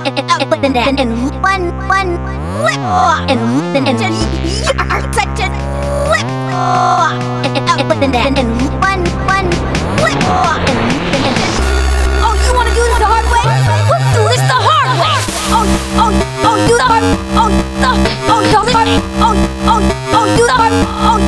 and one flip, and just such a flip, and one flip, and just. Oh, you want to do this the hard way? Let's do this the hard way. Do the hard. Do the hard. Do the hard.